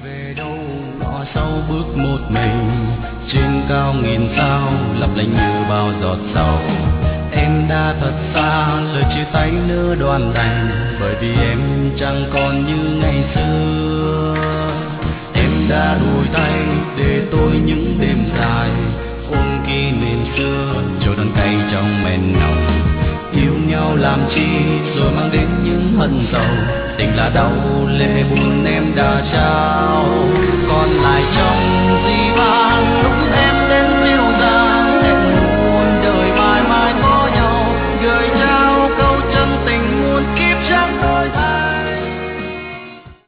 về đâu ngõ sâu bước một mình, trên cao nghìn sao lấp lánh như bao giọt sầu. Em đã thật xa, lời chia tay nỡ đoạn đành, bởi vì em chẳng còn như ngày xưa. Em đã đuổi tay để tôi những đêm dài, ôm kỷ niệm xưa trôi đắng cay trong men nồng. Yêu nhau làm chi rồi mang đến những hận sầu, tình là đau lệ buồn em đã trao, còn lại trong